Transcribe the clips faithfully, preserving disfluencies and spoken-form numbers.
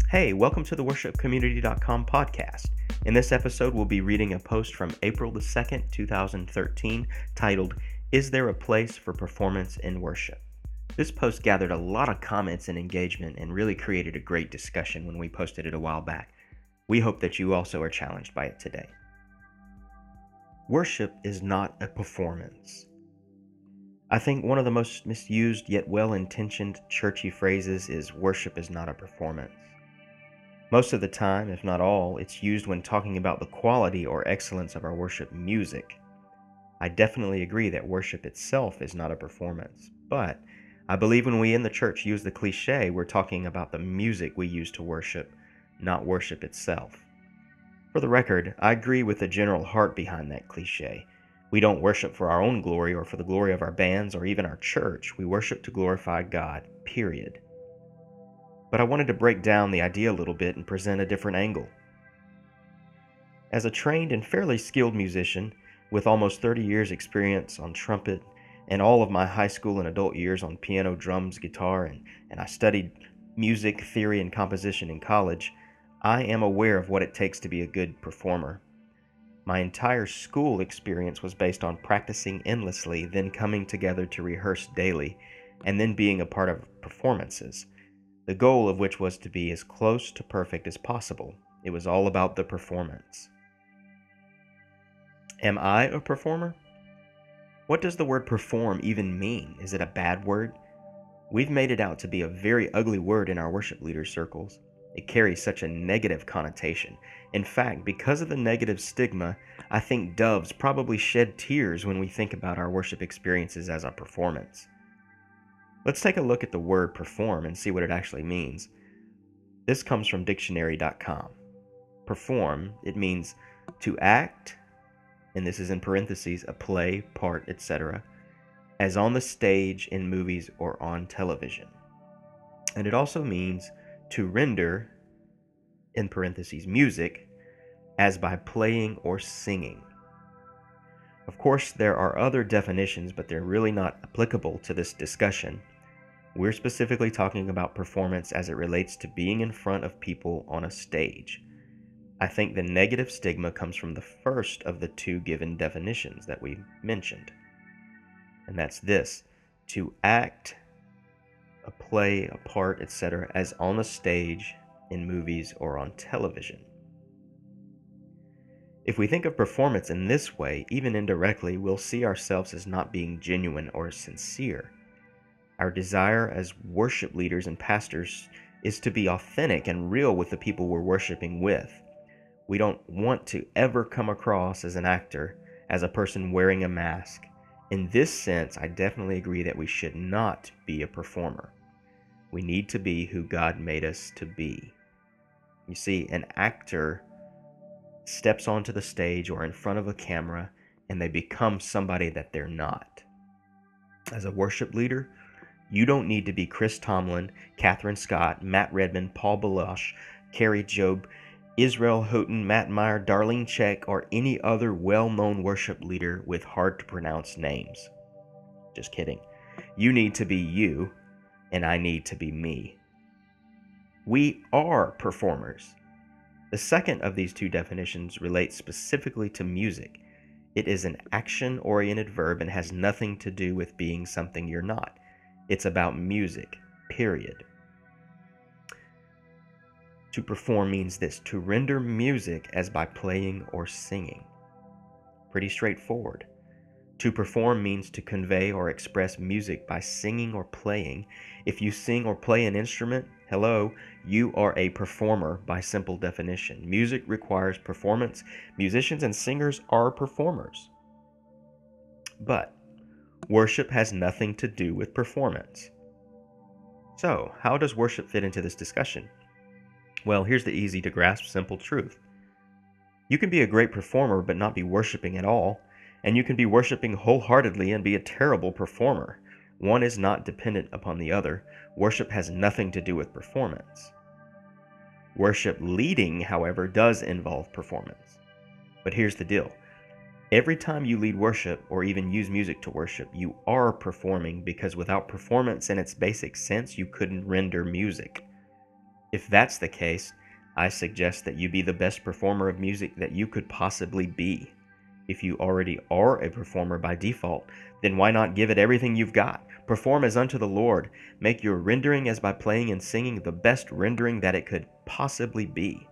Hey, welcome to the worship community dot com podcast. In this episode, we'll be reading a post from April the second, two thousand thirteen, titled, Is There a Place for Performance in Worship? This post gathered a lot of comments and engagement and really created a great discussion when we posted it a while back. We hope that you also are challenged by it today. Worship is not a performance. I think one of the most misused yet well-intentioned churchy phrases is worship is not a performance. Most of the time, if not all, it's used when talking about the quality or excellence of our worship music. I definitely agree that worship itself is not a performance, but I believe when we in the church use the cliche, we're talking about the music we use to worship, not worship itself. For the record, I agree with the general heart behind that cliche. We don't worship for our own glory or for the glory of our bands or even our church. We worship to glorify God, period. But I wanted to break down the idea a little bit and present a different angle. As a trained and fairly skilled musician with almost thirty years experience on trumpet and all of my high school and adult years on piano, drums, guitar, and, and I studied music, theory, and composition in college, I am aware of what it takes to be a good performer. My entire school experience was based on practicing endlessly, then coming together to rehearse daily, and then being a part of performances, the goal of which was to be as close to perfect as possible. It was all about the performance. Am I a performer? What does the word perform even mean? Is it a bad word? We've made it out to be a very ugly word in our worship leader circles. It carries such a negative connotation. In fact, because of the negative stigma, I think doves probably shed tears when we think about our worship experiences as a performance. Let's take a look at the word perform and see what it actually means. This comes from dictionary dot com. Perform, it means to act, and this is in parentheses, a play, part, et cetera, as on the stage, in movies, or on television. And it also means to render, in parentheses, music, as by playing or singing. Of course, there are other definitions, but they're really not applicable to this discussion. We're specifically talking about performance as it relates to being in front of people on a stage. I think the negative stigma comes from the first of the two given definitions that we mentioned. And that's this: to act, a play, a part, et cetera, as on a stage, in movies, or on television. If we think of performance in this way, even indirectly, we'll see ourselves as not being genuine or sincere. Our desire as worship leaders and pastors is to be authentic and real with the people we're worshiping with. We don't want to ever come across as an actor, as a person wearing a mask. In this sense, I definitely agree that we should not be a performer. We need to be who God made us to be. You see, an actor steps onto the stage or in front of a camera and they become somebody that they're not. As a worship leader, you don't need to be Chris Tomlin, Catherine Scott, Matt Redman, Paul Baloche, Carrie Job, Israel Houghton, Matt Meyer, Darlene Check, or any other well-known worship leader with hard-to-pronounce names. Just kidding. You need to be you, and I need to be me. We are performers. The second of these two definitions relates specifically to music. It is an action-oriented verb and has nothing to do with being something you're not. It's about music, period. To perform means this: to render music as by playing or singing. Pretty straightforward. To perform means to convey or express music by singing or playing. If you sing or play an instrument, hello, you are a performer by simple definition. Music requires performance. Musicians and singers are performers. But worship has nothing to do with performance. So, how does worship fit into this discussion? Well, here's the easy to grasp simple truth. You can be a great performer but not be worshiping at all, and you can be worshiping wholeheartedly and be a terrible performer. One is not dependent upon the other. Worship has nothing to do with performance. Worship leading, however, does involve performance. But here's the deal. Every time you lead worship or even use music to worship, you are performing, because without performance in its basic sense, you couldn't render music. If that's the case, I suggest that you be the best performer of music that you could possibly be. If you already are a performer by default, then why not give it everything you've got? Perform as unto the Lord. Make your rendering as by playing and singing the best rendering that it could possibly be.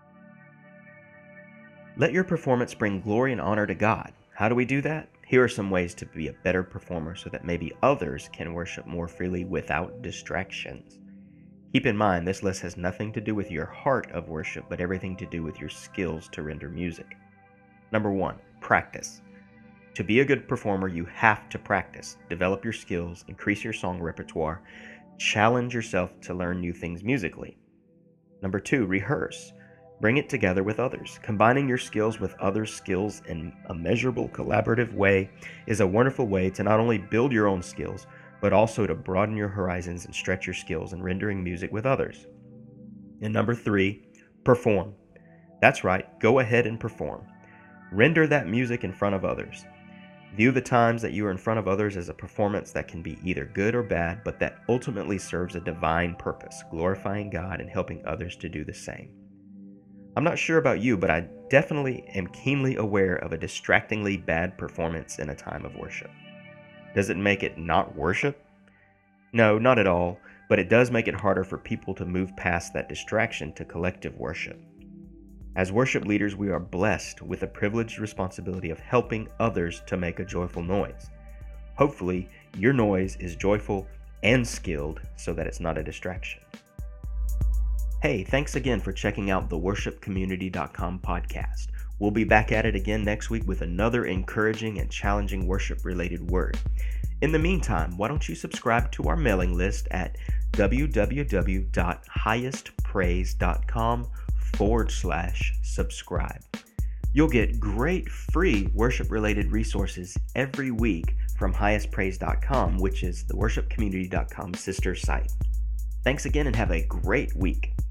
Let your performance bring glory and honor to God. How do we do that? Here are some ways to be a better performer so that maybe others can worship more freely without distractions. Keep in mind, this list has nothing to do with your heart of worship, but everything to do with your skills to render music. Number one, practice. To be a good performer, you have to practice. Develop your skills, increase your song repertoire, challenge yourself to learn new things musically. Number two, rehearse. Bring it together with others. Combining your skills with others' skills in a measurable, collaborative way is a wonderful way to not only build your own skills, but also to broaden your horizons and stretch your skills in rendering music with others. And number three, perform. That's right, go ahead and perform. Render that music in front of others. View the times that you are in front of others as a performance that can be either good or bad, but that ultimately serves a divine purpose, glorifying God and helping others to do the same. I'm not sure about you, but I definitely am keenly aware of a distractingly bad performance in a time of worship. Does it make it not worship? No, not at all, but it does make it harder for people to move past that distraction to collective worship. As worship leaders, we are blessed with the privileged responsibility of helping others to make a joyful noise. Hopefully, your noise is joyful and skilled so that it's not a distraction. Hey, thanks again for checking out the worship community dot com podcast. We'll be back at it again next week with another encouraging and challenging worship-related word. In the meantime, why don't you subscribe to our mailing list at www.highestpraise.com forward slash subscribe. You'll get great free worship-related resources every week from highest praise dot com, which is the worship community dot com sister site. Thanks again and have a great week.